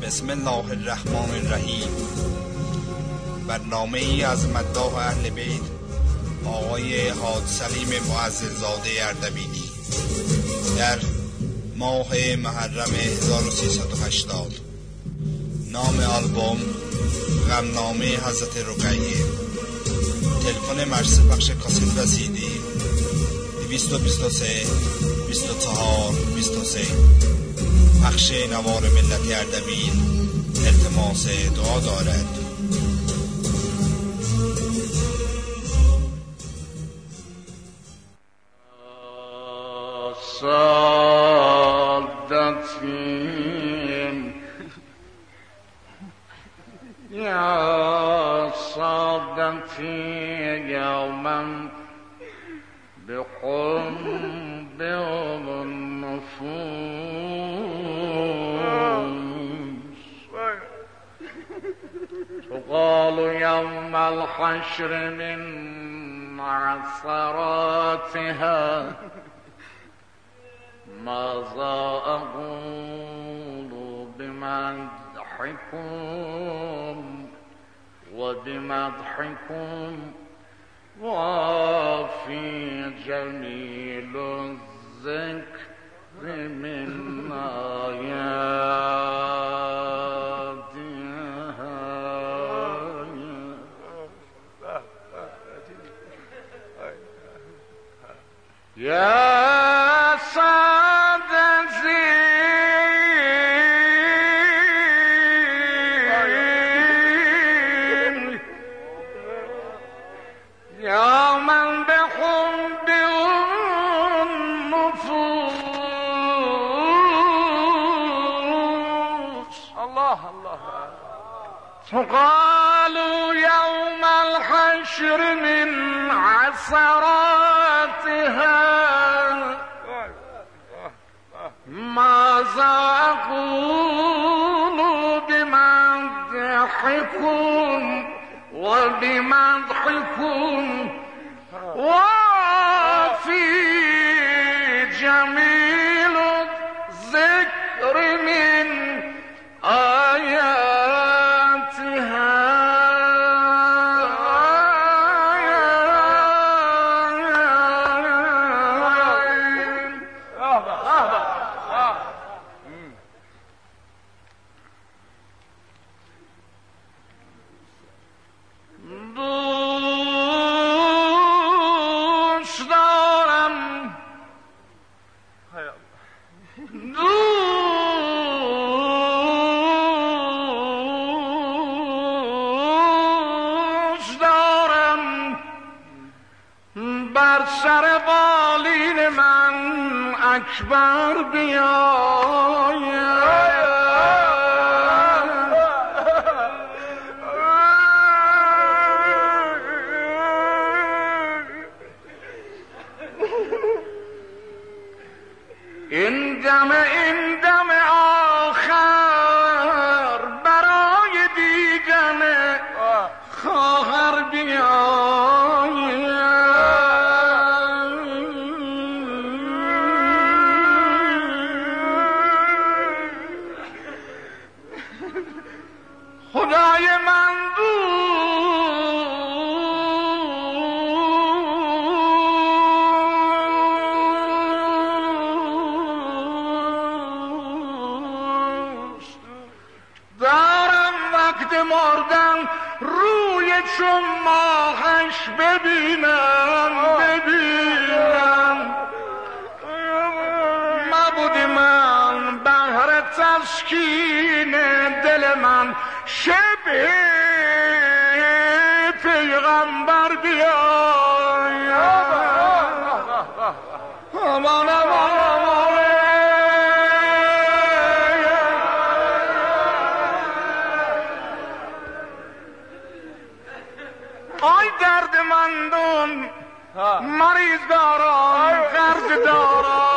بسم الله الرحمن الرحیم. برنامه ای از مداح اهل بیت آقای حاج سلیم معزززاده اردبیلی در ماه محرم 1380. نام آلبوم غمنامه حضرت رقیه. تلفن مرسی بخش کاست و CD 223 24 23. بخش نوار ملت اردبیل التماس دعا دارد. سادتیم یا سادتی یوما بقلب النفوس تقال يوم الحشر من عثراتها ماذا أقول بمدحكم وبمدحكم وفي جميل الذكر من آياتها يا فقالوا يوم الحشر من عثراتها ماذا أقول بمدحكم وبمدحكم وفي جميل الذكر من سر بالین من اکبر بیاید این دم آخر برای دیدن خواهر بیاید. خدای من دوست دارم وقت مردن روی چون ماهش ببینم مبود من بهر تسکین دل من شبه پیغمبر بیاید. امان آی درد مندون مریض دارم قرض دارم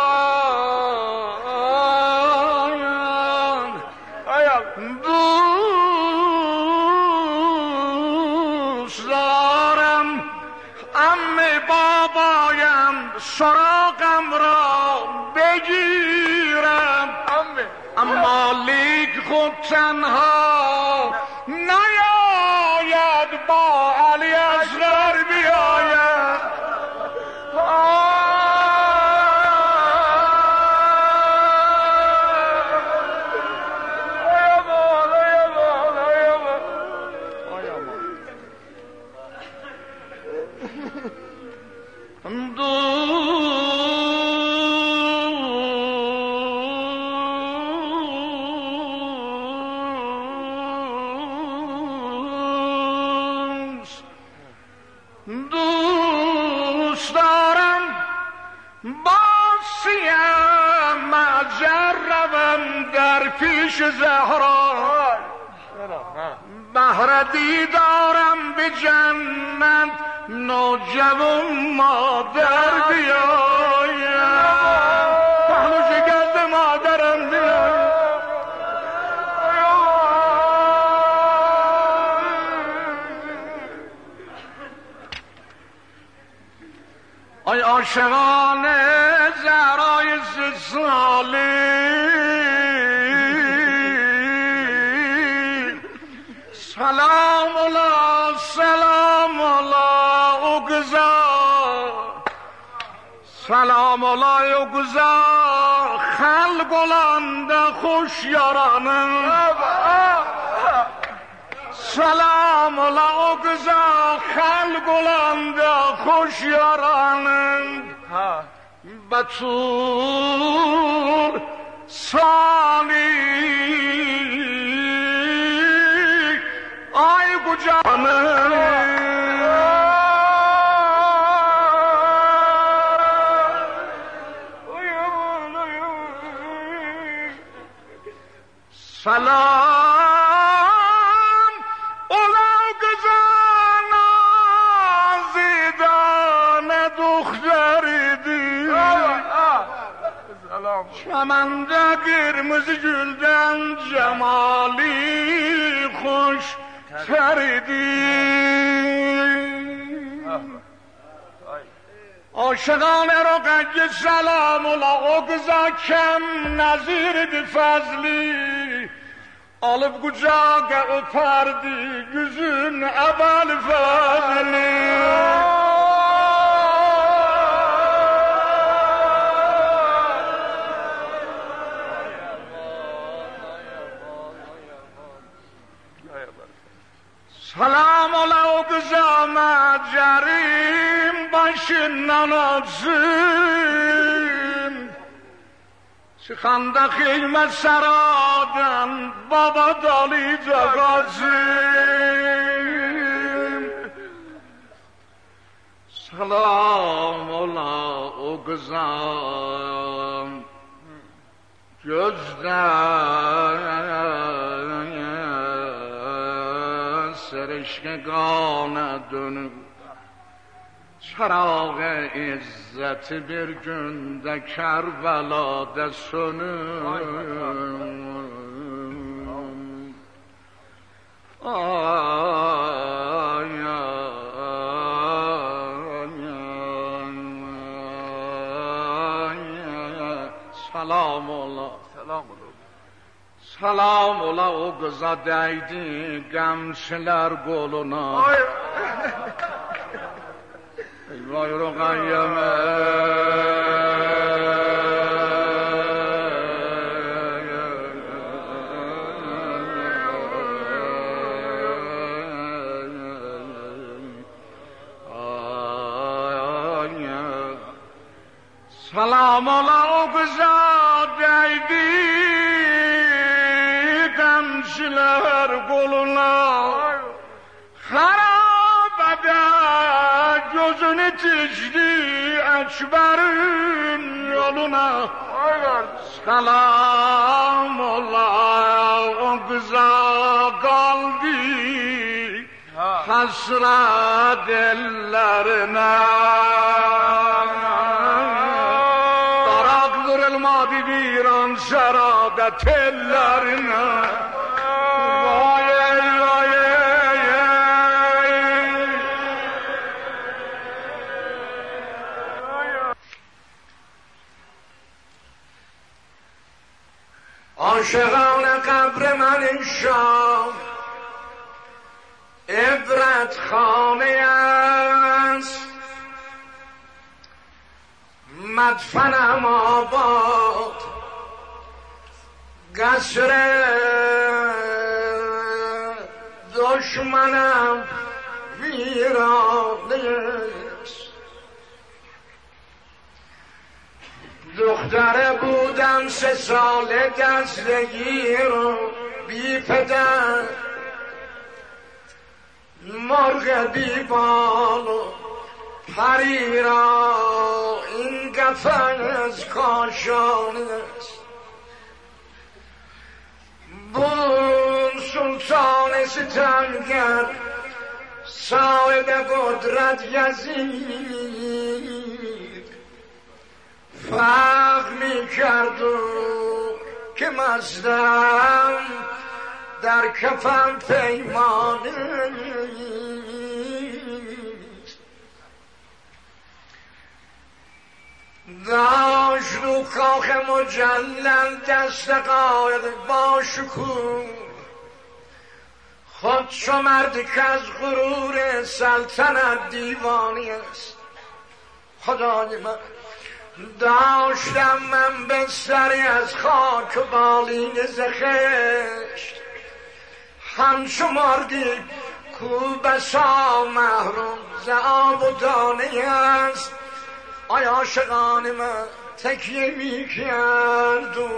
دوست دارم عمه بابایم سراغم را بگیرم اما لیک خود تنها نیاید با علی اصغر بیاید دوست دارم با سیم مجربم در پیش زهرا بهر دیدارم به جنت نوجوان مادر بیاید پهلو شکست مادرم بیاید آی عاشقان زهرای 3 ساله سلام الله سلام الله اگزا سلام الله اگزا خلقلند خوش یارانم سلام الله اگزا خلقلند خوش یارانم بطور سالی آی گجانم سلام اولا گزان آزیدان دختریدی چمنده قرمز گلden جمالی خوش تریدی عاشقان رقیه سلام اولا اگزا کم نظیر دی فضلی alıp kucağa öperdi yüzün ebel fazli selam ola o kıza macerim başından atsın çıkanda hikmet saradan baba dalıca gazim selam ola o kıza gözden serişkegana dönüp çarağ izzeti bir günde Kerbela'da sönür. Ay, salam ola. Salam ola o kıza değdi gemçiler koluna. Eyvah Rukayyeme Salam ola o kıza değdi gemçiler koluna harabede gözünü dikti Ekber'in yoluna selam ola o kıza kaldı hasret ellerine darak kırılmadı bir an şeradet ellerine vay vay عاشقان قبر من شام عبرت خانه است، مدفنم آباد قصر دشمنم ویرانه است. دختره بودم 3 ساله دستگیر و بی پدر، مرغ بی بال و پری را این قفس کاشانه است. بون سلطان ستمگر صاحب قدرت یزید فقر می کرد و که مزدم در کفم پیمانه داشت رو کاخ مجلل دست قاید با شکوه، خود چو مردی که از غرور سلطنت دیوانی است. خدای من داشتم من بستری از خاک و بالین زخشت، همچو مردی کو بسا محروم ز آب و دانه است. آیا عاشقان من تکیه می کرد و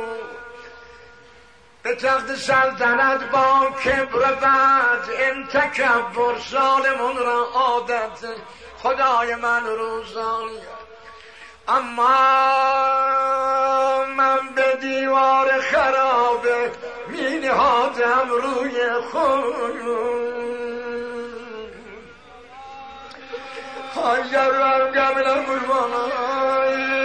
به تخت سلطنت با کبر بعد این تکبر ظالمون را عادت خدای من روزانی. اما من به دیوار خرابه می نهادم روی خود، خواهی رو قبلم قربانای.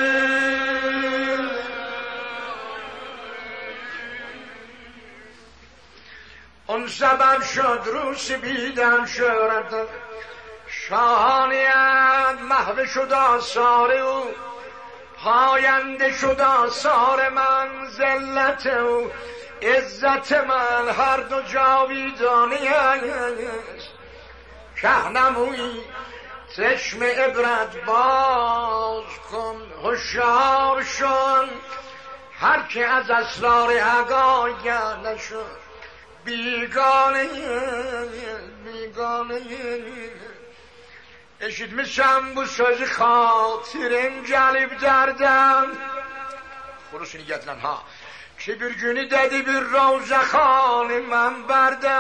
اون سبب شد رو سپیدم شهرت شاهانیت، محو شد آثار او، پاینده شد آثار من، ذلت او عزت من هر دو جاویدانی است. شهنمویی چشم عبرت باز کن، هوشیار شون هر که از اسرار حق آگاه نشد بیگانه eşitmişem bu sözü hatirin gelip derden. Kurusunu getiren ha. Ki bir günü dedi bir Ravza-Xan-ı Mənbərdə.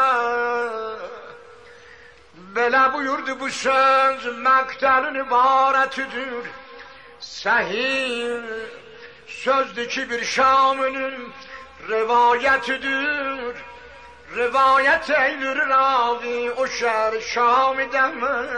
Belə buyurdu bu söz məktəlin ibarətidir. Səhih sözdür ki bir Şaminin rivayetidir. Rivayet eylir ravi o şehir Şam'den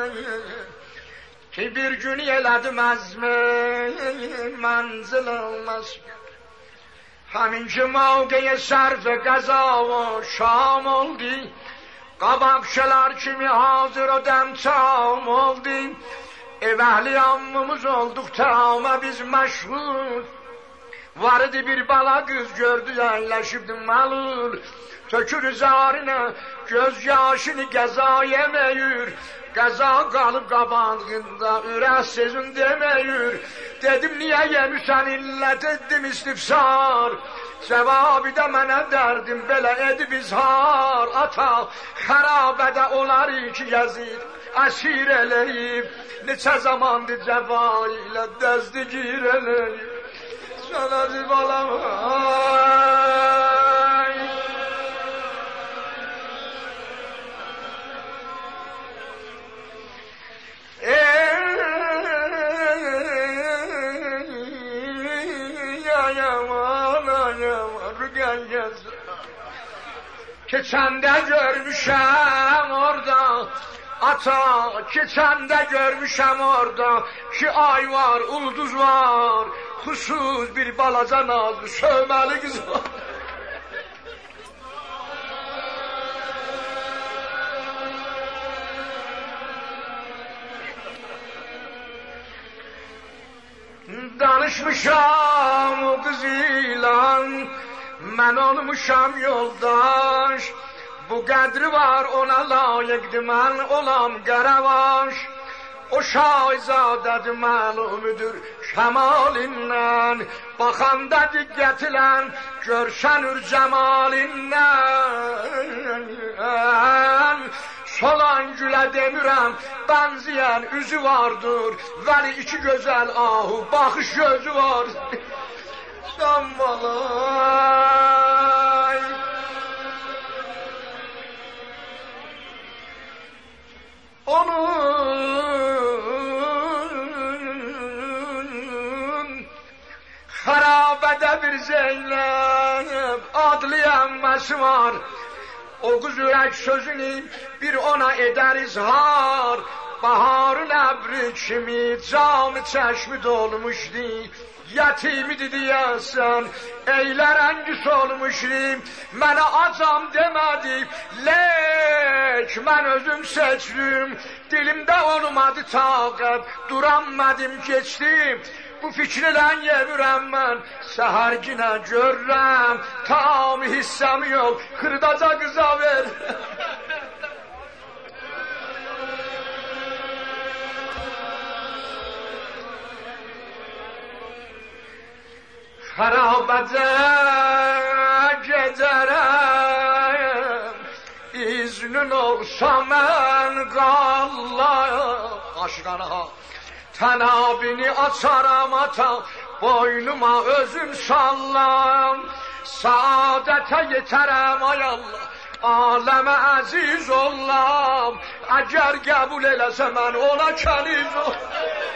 ki bir gün elədim əzmi mənzil olmaz. Həmin ki mavqeye sərf qəza və Şam oldu. Qabaqçılar kimi hazır o dəmçam oldu. Ev əhli ammımız olduq tamam biz məşğul. Vardı bir bala qız gördü əyləşibdi malul. Tökür zarına göz yaşını qəza yeməyir. Qəza qalıb qabağında ürək sözün deməyir. Dedim niyə yemişsən illət etdim istifsar. Cevabı da mənə dərdim belə edib izhar. Ata xərabədə olar ki Yazid əsir eləyib. Neçə zamandır cəva ilə dəzdi gir eləyib. Sənəzi balam ay. Keçəndə görmüşəm orada ata, keçəndə görmüşəm orada ki ay var, ulduz var, xusuz bir balaca nazlı sövməli qız var. Danışmışam o qız ilə mən olmuşam yoldaş. Bu qədri var ona layiqdir, mən olam qərəvaş. O şahizadədir məlumüdür şəmalindən, baxanda diqqətilən görsənür cəmalindən. Solan gülə demirəm, bənziyən üzü vardır, vəli iki gözəl ahu baxış gözü var. Sammalay onun xarabədə bir Zeynəb adlı əmməsi var. O qız ürək sözünü bir ona edər izhar. Baharın əbri kimi cam-ı çəşmi dolmuşdu, yetimidir deyəsən, eylərəngi solmuşdu. Mənə acam demədi, lek mən özüm seçdim. Dilimdə olmadı taqət, duranmadım keçdim. Bu fikrilə yemirəm mən, səhərginə görürəm, tamı hissəm yox, xırdaca qıza ver. Xarabəcə gedərəm, iznin olsa mən qallayım. Aşqana tənabini açaram ata, boynuma özüm sallam. Saadətə yetərəm ay Allah, aləmə əziz ollam. Əgər qəbul eləsə mən ona kəniz ollam.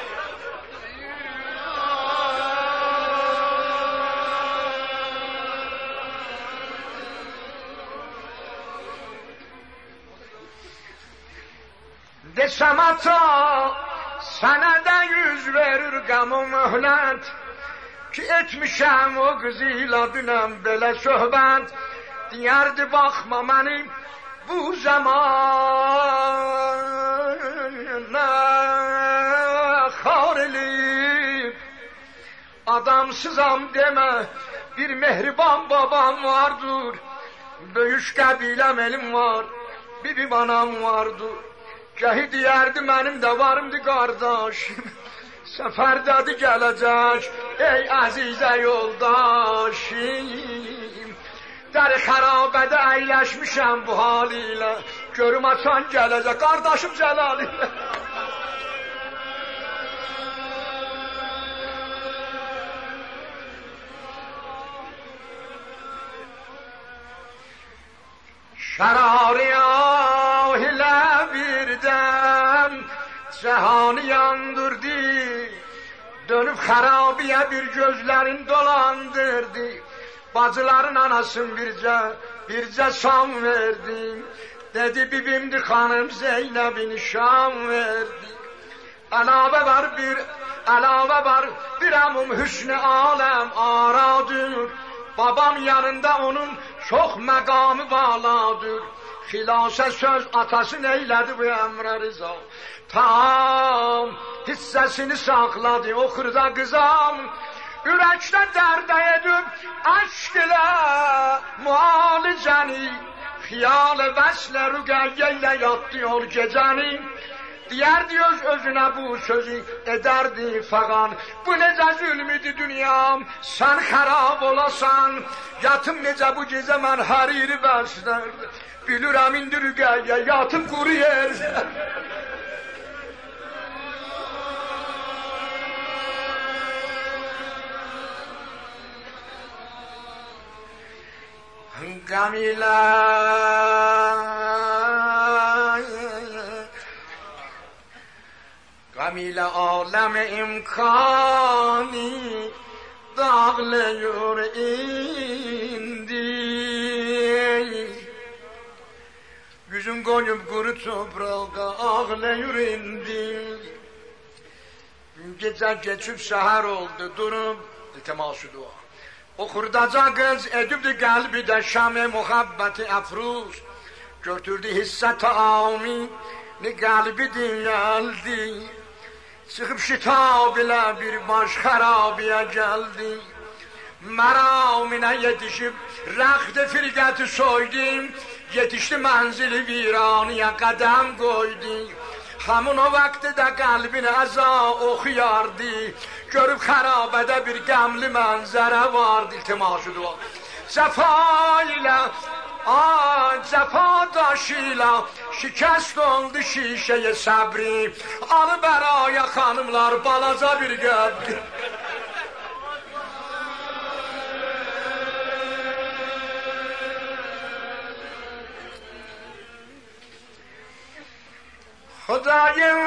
Desəm ata, sənə də yüz verir qəm o möhlət, ki etmişəm o qızı ilə dünəm belə söhbət. Deyərdi baxma mənim bu zamana xar elib. Adamsızam demə, bir mehriban babam vardır. Böyük qəbiləm elim var, bibim anam vardır. Gəhi deyərdi mənim də varımdı qardaşım, səfərdədi gələcək, ey əzizə yoldaşım. Dəri xərabədə əyləşmişəm bu halilə, görüm açan gələcək, qardaşım Cəlalilə. Şərariyah ilə birdən cəhanı yandırdı, dönüb xərabiyə bir gözlərin dolandırdı. Bacıların anasın bircə şam verdi, dedi bibimdir xanım Zeynəbin şam verdi. Əlavə var bir əmum hüsnü aləm aradır, babam yanında onun çox məqamı valadır. Xilasə söz atası neylədi bu əmrə rıza, tam hissəsini saxladı o xırda qızam. Ürəkdə dərdə edib aşk ilə müalicəni, xiyal-ı vəslə rüqəyyə ilə yatdı yol gecəni. Deyərdi öz-özünə bu sözü edərdi fəqan, bu necə zülmüdür dünyam, sən xərab olasan. Yatım necə bu gecə mən həriri bəslərdi, bilirəm indi rüqəyyə yatıb quru yer. Qamilə aləm imkani dağlıyor indi. Yüzüm qoyub quru toprağa ağlayır indi. Gecə keçib səhər oldu, durub iltiması dua. O xurdaca qız edibdi qəlbi də şam-ı muhabbəti əfruz, götürdü hissə taamini qəlbi dinləldi. Çıxıb şitab ilə bir baş xərabiyə gəldi, Meramine yetişip rəxt firqəti soydum, yetişdi mənzili viraniyə qədəm qoydum. Həmin o vaxtda qəlbini əza oxuyardı, görüb xərabədə bir qəmli mənzərə vardı. İltiması dua. Cəfa ilə, cəfa daşı ilə şikəst oldu şişəyə səbri, alı bəraya xanımlar balaca bir qəbri. Xudayım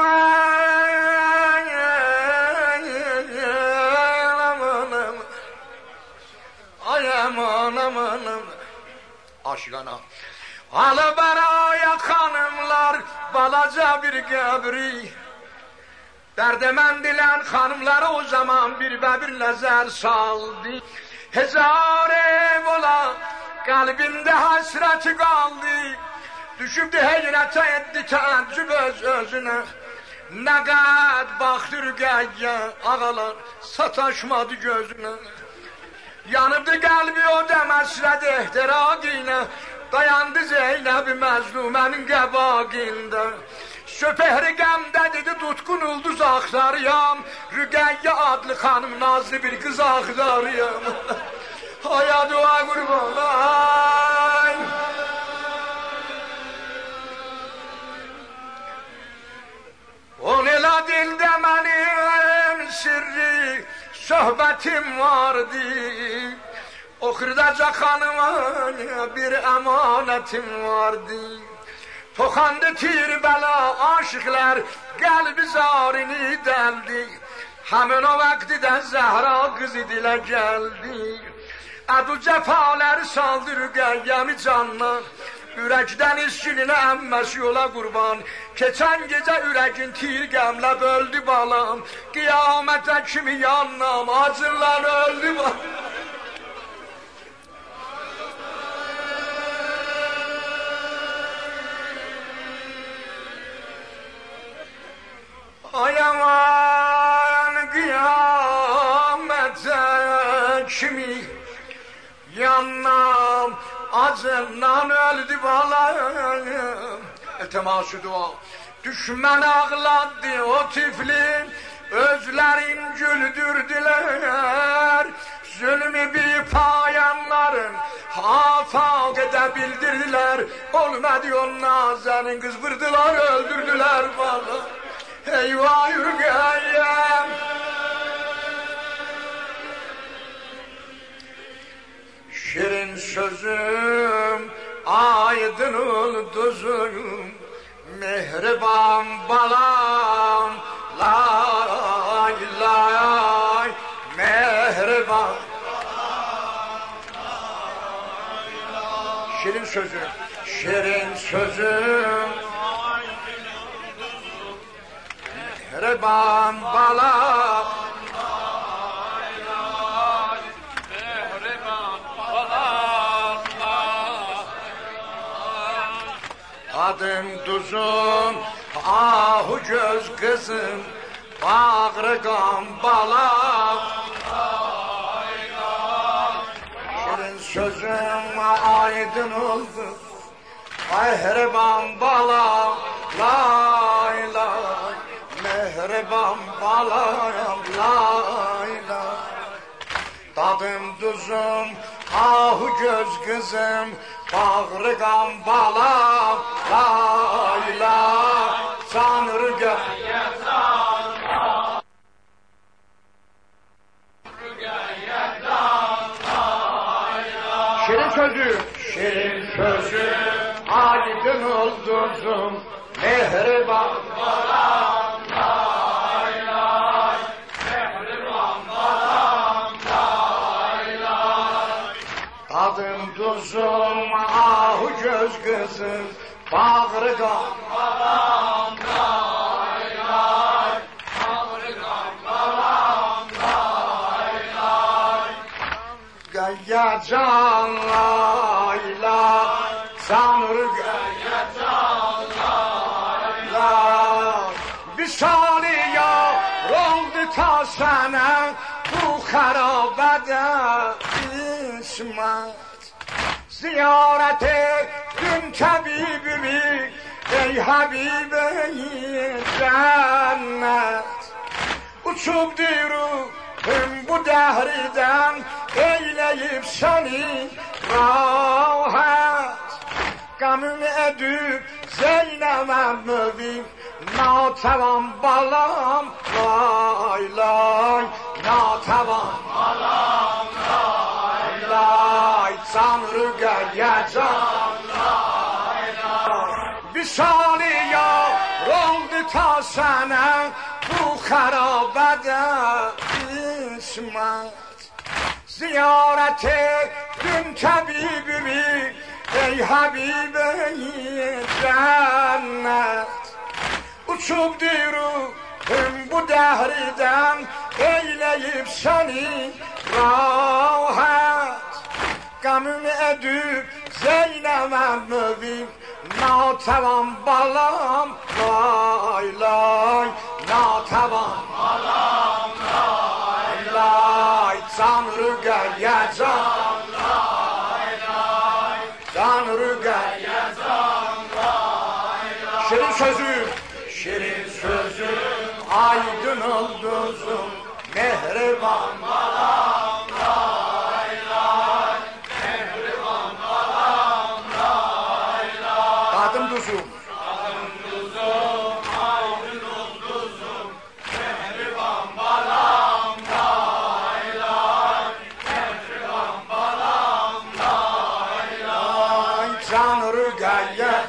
ay aman aman aşkına alı bəraya xanımlar balaca bir qəbri. Dərdəməndilən xanımları o zaman bir bəbir nəzər saldı. Hezar ev ola qəlbində həsrəti qaldı. Düşübdü heyrətə etdi təəccüb öz-özünə. Nə qəd baxdı rüqəyyə ağalar sataşmadı gözünə. Yanıbdı qəlbi o dəməsrəd ehtiraqinə. Dayandı Zeynəb-i məzlumənin qəbaqində. Söpehri qəmdə dedi tutqun ulduz axtarıyam. Rüqəyyə adlı xanım nazlı bir qız axtarıyam. Aya dua qurban ay. On elə dildə mənim sirri söhbətim vardı. O xırdaca xanıma bir əmanətim vardı. Toxandı tir bəla aşıqlar qəlbi zarini dəldi. Həmin o vaxtdə Zəhra qızı dilə gəldi. Ədu cəfaləri saldı rüqəyyəmi candan. Ürəkdən iskilinə əmməsi yola qurban. Keçən gecə ürəkin tir qəmlə böldü balam. Qiyamətə kimi yanlam acırlar öldü balam. Ay aman qiyamətə kimi yanlam acımdan öldü balayım. İltiması dua. Düşmən ağladı o tifli, özlərin güldürdülər. Zulmü bir payanların hafak edə bildirdiler. Olmadı o nazenin kız vurdular öldürdüler bana. Eyvah Rüqəyyəm. Şirin sözüm, aydın ulduzum, mehriban balam, lay lay, mehriban. Şirin sözüm, şirin sözüm, mehriban balam. Adım tuzum, ahu göz kızım, bağrı qan balam. Şirin sözüm aydın oldu, mehriban balam, lay lay, mehriban balam, lay lay. Dadım tuzum, ahu göz kızım, bağrı qan balam, lay lay, canır Rüqəyyə can, Rüqəyyə can, lay lay. Şirin sözü, şirin sözü, aydın ulduzum, mehriban balam, lay lay, mehriban balam, lay lay. Adım tuzum, ahu göz kızım, bağrı qan balam, lay lay, bağrı qan balam, lay lay. Rüqəyyə can, lay lay, can Rüqəyyə can, lay lay. Visali yar oldu ta sənə bu xərabədə. İsmet. Ziyaret ettim tabibimi ey Habibe-i cennet. Uçup diyorum bu dehriden eyleyip seni rahat. Gamın edip Zeynep'e mübin natavan balam lay lay, natavan balam lay lay, Tanrı geleceğim lay lay. Visali yar oldu ta sana bu harabede İsmet. Ziyaret ettim tabibimi ey Habibe-i cennet. Uçup diyorum bu dehriden eyleyip seni rahat. Gamın edip Zeynep'e mübin natavan balam lay lay, natavan balam lay lay, Tanrı geleceğim lay lay, Tanrı geleceğim lay lay. Şirin sözüm, şirin sözüm, aydın yıldızım, mehriban balam lay lay, mehriban balam lay lay. Tadım tuzum, tadım tuzum, aydın yıldızım, mehriban balam lay lay, mehriban balam lay lay, Tanrı geleceğim.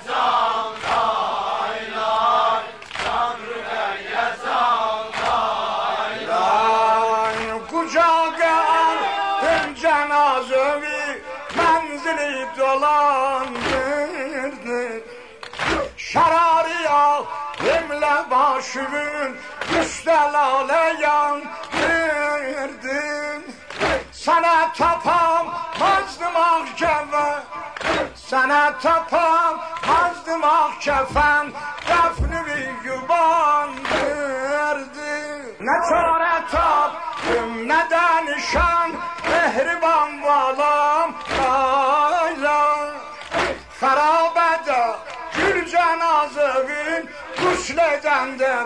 Cenazemi menzili dolandırdı. Şararı al imle başımın üstelale yandırdım. Sana tapamazdım ah kefen, sana tapamazdım ah kefen, defnimi yubandırdı. Ne çare taptım ne de nişan, mehriban balam lay lay. Harabede gül cenazevin kusleden de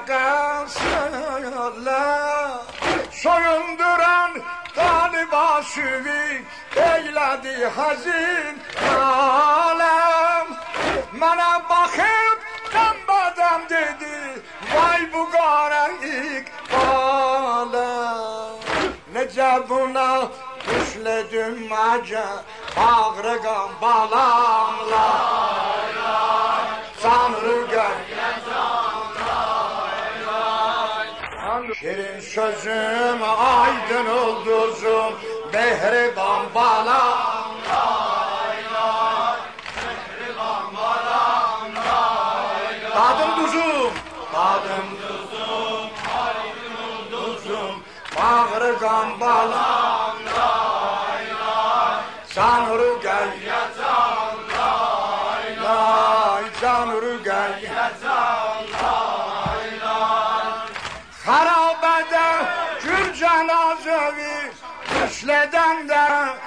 kalsınlar. Soyunduran galiba süvi eyledi hazin alem. Bana bakıp dambadam dedi vay bu garayik alem. Nece buna düşledim acı ağrıgan balam lay lay, Tanrı geleceğim lay lay. Şirin sözüm, aydın yıldızım, mehriban balam lay lay, mehriban balam lay lay. Tadım tuzum, tadım tuzum, aydın yıldızım, ağrıgan balam lay lay, Tanrı geleceğim lay lay, Tanrı geleceğim lay lay. Harabede gül cenazevi üsleden de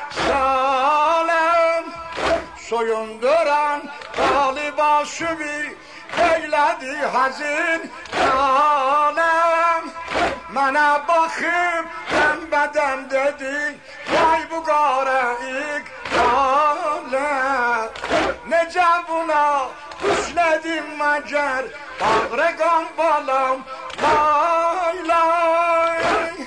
salem. Soyunduran galiba sübi eyledi hazin alem. Bana bakıp pembeden dedi vay bu garayik alem. Nece buna üsledim mecer bağrıgan balam lay lay.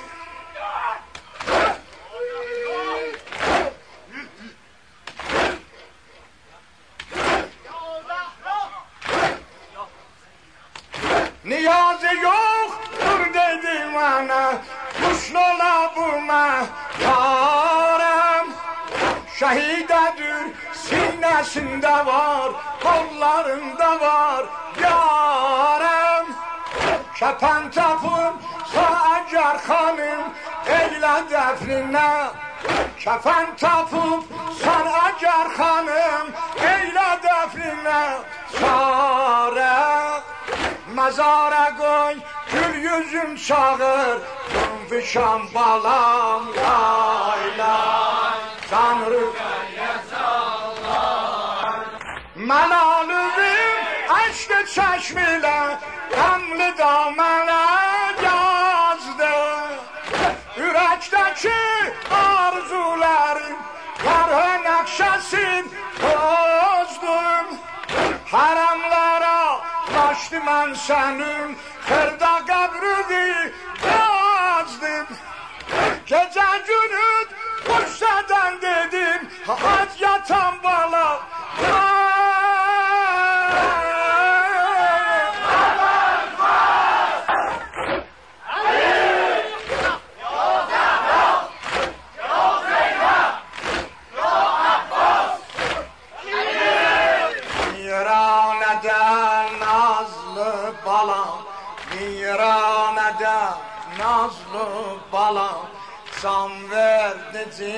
Niyazı yoktur dedi bana, kuşlola buna yarem. Şehidedir sinesinde var, kollarında var yarem. Kepen tapım Sacar hanım eyle defnine. Kefen tapıp Sacar hanım eyle defnine. Sare mezara koy, gül yüzüm çağır, fişan balam lay lay. Tanrı Melalübüm aşkı çeşmiyle Gamlı damana yazdı Yürekteki arzularım Yarı nakşesin bozdum Haramlara başlı ben senin Kırda kabrini yazdım Gece günü Bursa'dan dedim Hadi yatan bala Nazlı balam Can verdin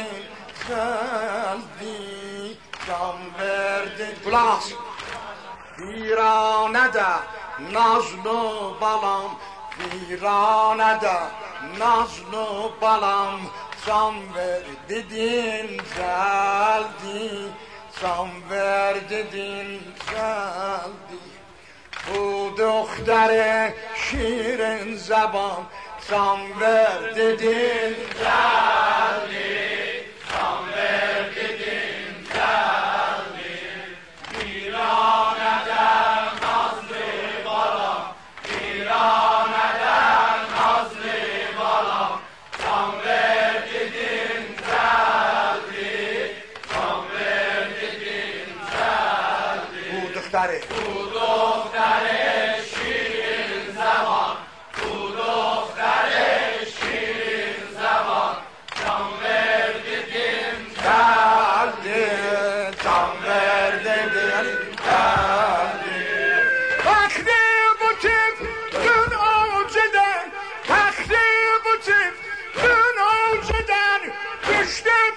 geldi Can verdin Kulak Viranede nazlı balam Viranede nazlı balam Can verdin geldi Can verdin geldi Bu doktere şirin zaman Can ver dedin geldi Can ver dedin geldi Viraneden nazlı balam Viraneden nazlı balam Can ver dedin geldi Can ver dedin geldi Bu doktere şirin zaman Bu doktere şirin zaman Can ver dedim geldi Can ver dedim geldi Baktı bu tip dün avcıdan Baktı bu tip dün avcıdan Düştüm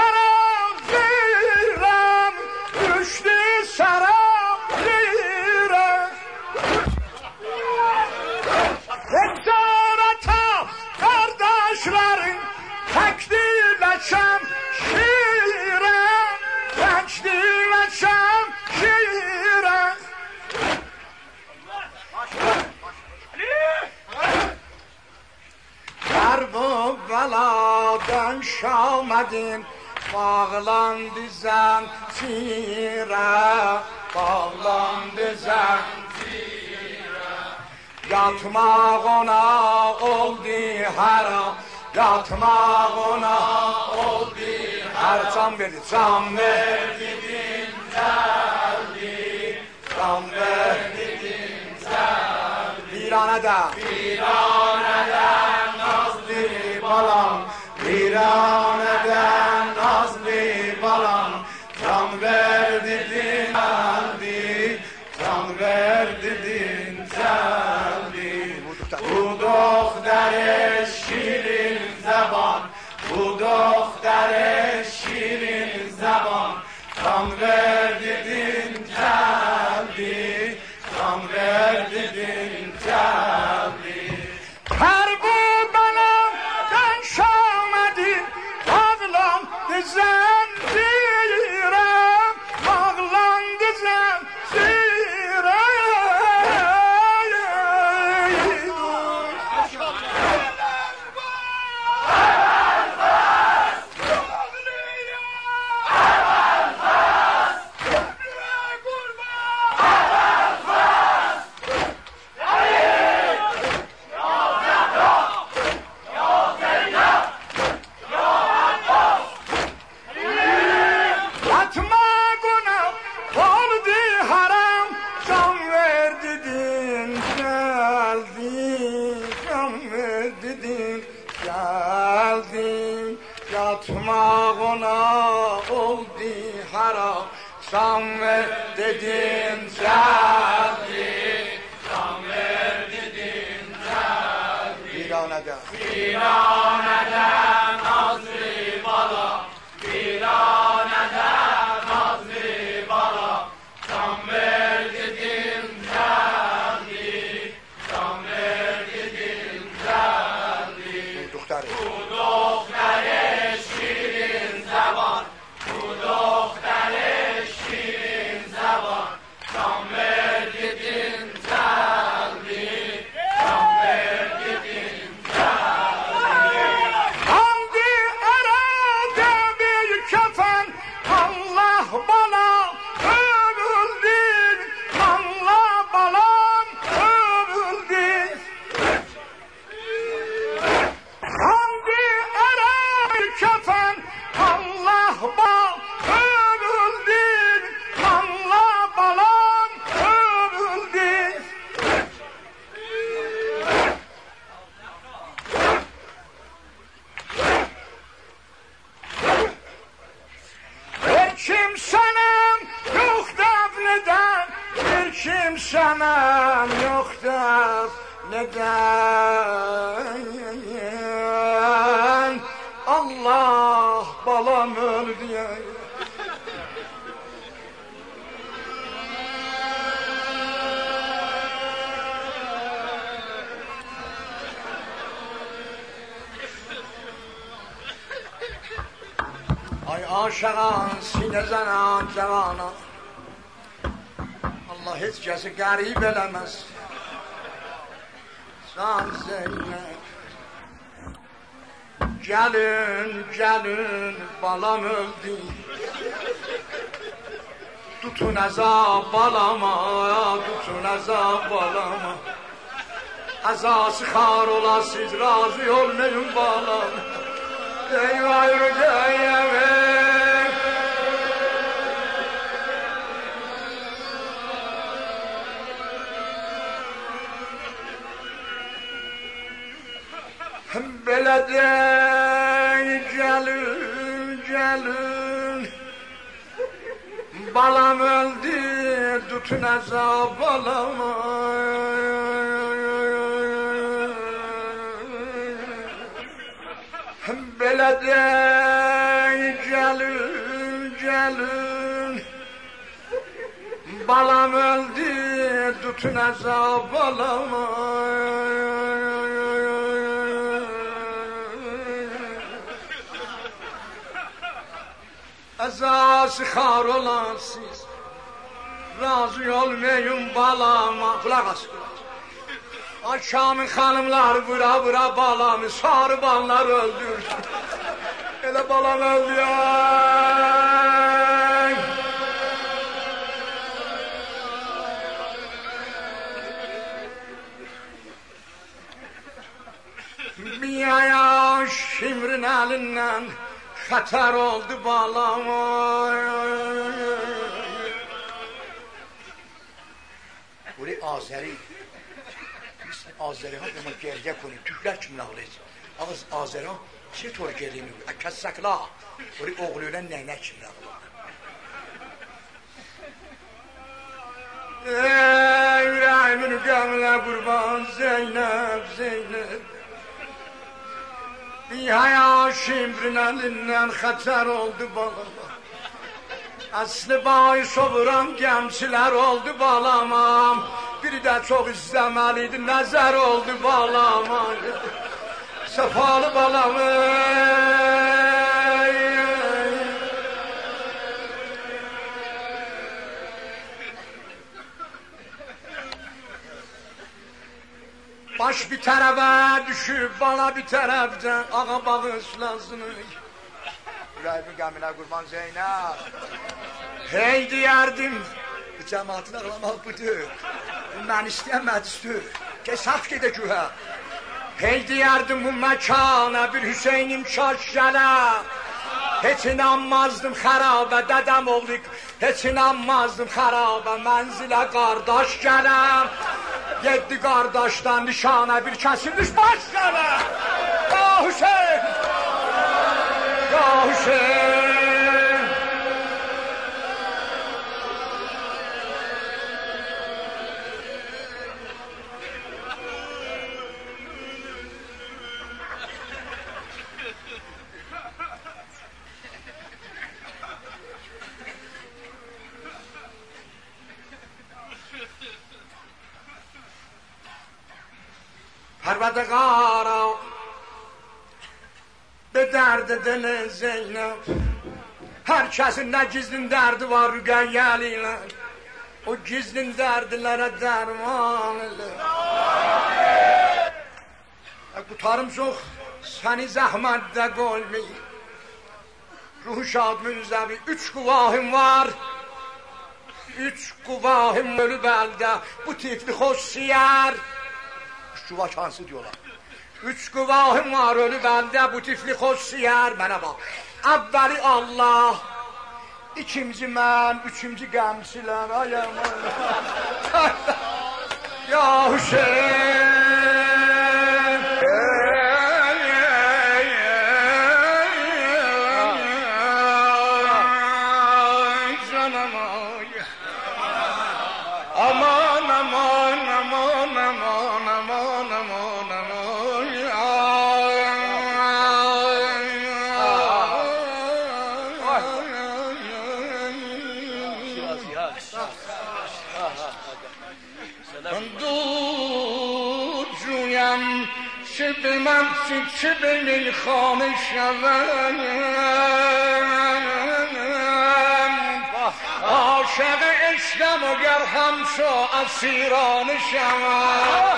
sarayıram Düştü sarayıram Ektarata kardeşlerin Tekdileşem şiire Tekdileşem şiire Her bu beladan şamedin Bağlandı zincire Bağlandı zincire Yatmak ona oldu haram Yatmak ona oldu haram Can verdi, can verdi geldi Can verdi geldi Viraneden nazlı balam Viraneden nazlı balam Can verdi geldi Can verdi geldi Bu doktere şirin zaman Bu doktere şirin zaman Can verdin geldi Can verdin geldi Her bu beladan şamedin Bağlandı zincire Bağlandı zincire Yatmak ona oldu haram Can ver dedin geldi Can ver dedin geldi Viraneden nazlı bala Viraneden nazlı bala Can ver dedin geldi Can ver dedin geldi Bu doktere şirin zaman bir kimsem yoktur neden Allah balam öldü. Ay aşağın sinezana cevana Allah hiç kesi garip elemez. San Zeynep gelin gelin balam öldü. Tutun azab balama, tutun azab balama. Azası kar ola siz razı olmayın balam. Eyvah yürüyeme. Belediye gelin gelin balam öldü tutun azab balama. Belediye gelin gelin balam öldü tutun azab balama. Azası kar olan siz razı olmayın balama. Kulak as. Akşamın hanımlar vura vura balamı sarı banlar öldür. Ele balam öldü ya. Bir ayağı şimrin elinden Xətar oldu balama. Burayı Azeri. Biz Azeri ha ama gerge konuyum. Türkler kim nağlayız? Ağız Azeri ha çetor gelini. Kəssəkla. Burayı oğluyla nəyinə kim nağlayız? Ey yüreğimin gömle kurban Zeynep Zeynep. Bir haya şimrin elinden xətar oldu balama. Aslı bağı sovuran gemçiler oldu balama. Biri de çok izlemeliydi nəzər oldu balama. Sefalı balamı. Baş bir tarafa düşüp bala bir taraftan ağa bağışlasın. Yüreğimin gəminə qurban Zeynep. Hey diyerdim. Bu cəmaatın ağlamaq budur. Mən istəyəmədistir. Kesaf gedə gühə. Hey diyerdim bu mekana bir Hüseyin'im şaşşala. Hiç inanmazdım xarabə dədəm oğlu. Hiç inanmazdım xarabə mənzilə qardaş gələm. Yedi qardaşdan nişana bir kəsilmiş baş gələ. Ya Hüseyin! Ya Hüseyin! Pərvədəqara be dərdi dili Zeynep. Hər kəsin nə gizlin dərdi var Rüqəyyəli ilə. O gizlin dərdlərə dərman ilə. Qutarım çox səni zəhmətdə qoymayın. Ruhu şad münzəvi 3 quvahım var. 3 quvahım ölüb əldə bu tifli xoşsiyər. Şuva şansı diyorlar. 3 quvahım var ölüb əldə bu tifli xoşsiyər. Mənə bax. Əvvəli Allah, ikinci mən, üçüncü qəmçilər. Ay aman. Ya Hüseyin. دود جویم چه به من چه به میخانه شوم عاشق عشقم و گر همچو اسیران شوم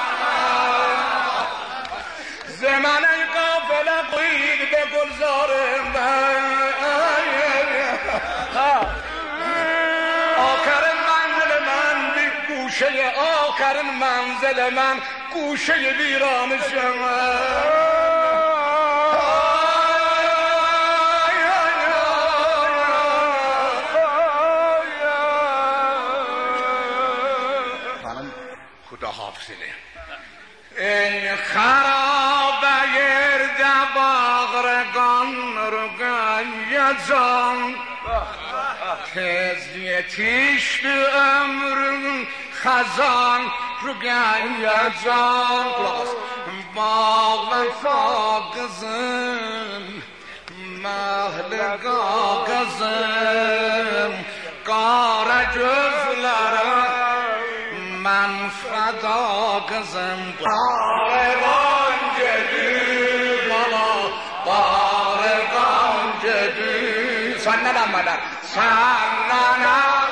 ز من ای قافله قید به گلزار آخر منزل من گوشه آخر منزل من گوشه ویران شوم خدا حافظه ای خرابه دباغرگان رو گایزان تزی تیشت امر خزان رو گایزان باغ فاقزم محل گاگزم قار جزلرم من فدا قزم بارگان جدید مالا بارگان جدید سننم ملک سننم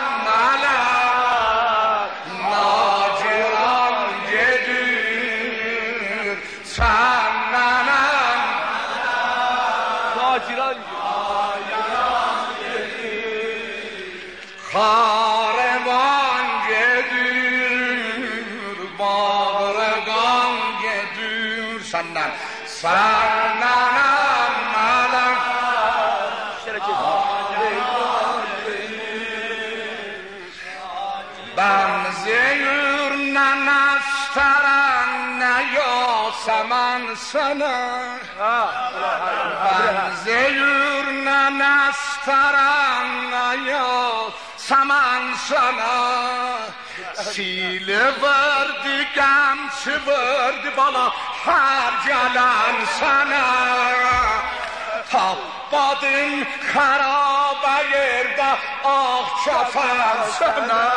ملک ناجران جدید سننم ناجران جدید خاربان جدید بارگان جدید سنن سننم ملک بنزیر ننسترن نیا سمن سنن بنزیر ننسترن نیا سمن سنن سیل وردی گمس وردی بالا هر جلن سنن تابادın xaraba yerdə ah çafar sənə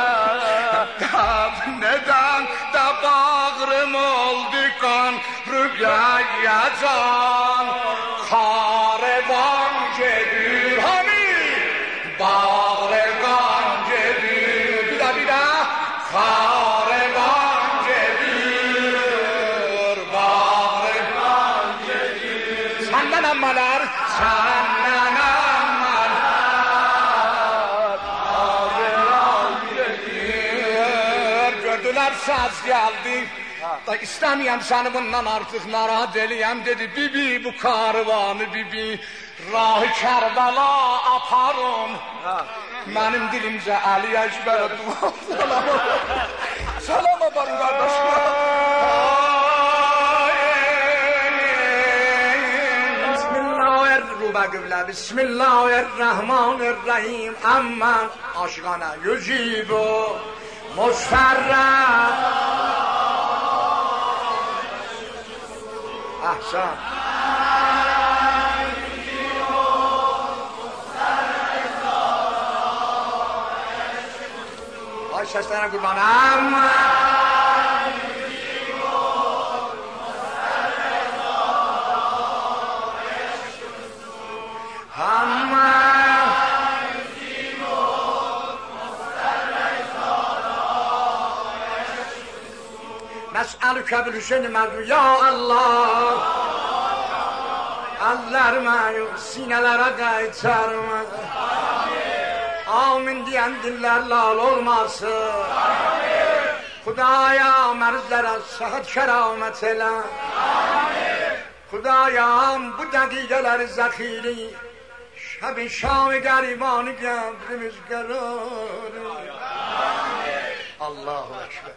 Nədən də bağrım oldu qan rüqəyyəcan Xarəvan gedir hani bağrıqan gedir Bir də xarəvan gedir bağrıqan gedir Səndən əmmələr Səndən əmmələr bağrıqan gedir Gördülər saz geldi Da istemeyem seni bundan artık narahat eləyəm dedi Bibi bu karvanı bibi Rahı Kərbala aparın Mənim dilimcə Əli Əkbərə dua Salam aparın qardaşım Bismillahirrahmanirrahim Amma aşkana yücibu Mustarraf Ahsan Ay seslerine kurban Amma Nes'alüke bil hüseyni mevdu Ya Allah Ellerime sinelere qaytarma Amin diyen diller lal olmasın Xudaya mərzlərə sıhhat kəramət elə Xudayam bu dəqiqələri zəxiri Şəb-i şam-ı qəribanı qəbrimiz qərar Allahu Ekber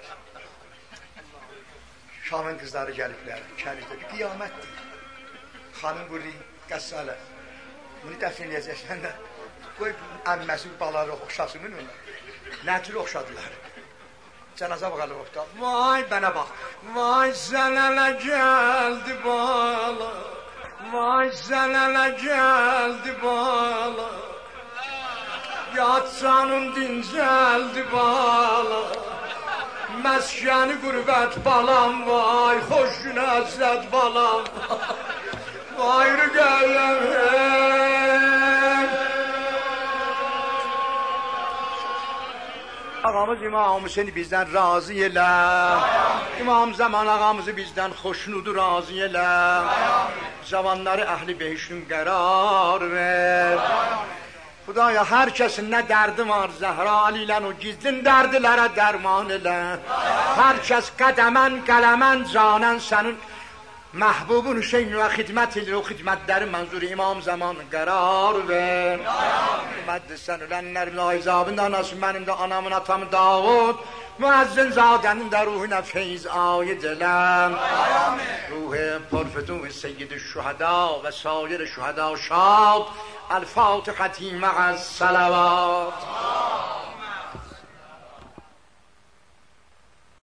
Şamın kızları gəliblər, kəlikdə bir qiyamətdir. Xanım quri, qəssələ. Bunu dəfn eləyəcəksən də, qoy əmməsi baları oxşasının onu. Nə tür oxşadılar? Cənazə baxalım oxda. Vay bənə bax. Vay zələlə gəldi bala. Vay zələlə gəldi bala. Ya canım dincəldi bala, məskəni qürbət balam, vay xoş gün əzrət balam, vay rüqəyyəm. Ağamız İmam Hüseyni bizdən razı elə, İmam Zaman ağamızı bizdən xoşnudu razı elə, cavanları əhli behişün qərar ver. Xudaya hər kəsin nə dərdi var, Zəhra ilə o gizlin dərdilərə dərman elə. Hər kəs qədəmən, qələmən, canən sənin məhbubun Hüseyin və xidmət edir, o xidmətləri mənzur İmam Zaman qərar ver. Məddisən ölənlər laizabın anası, mənim də anamın atamı Davud, müəzzin zadənin də ruhuna feyz ayid eləm. Ruh pərfetun seyyid-i şühəda və sair şühəda şad. الفاتحة مع الصلوات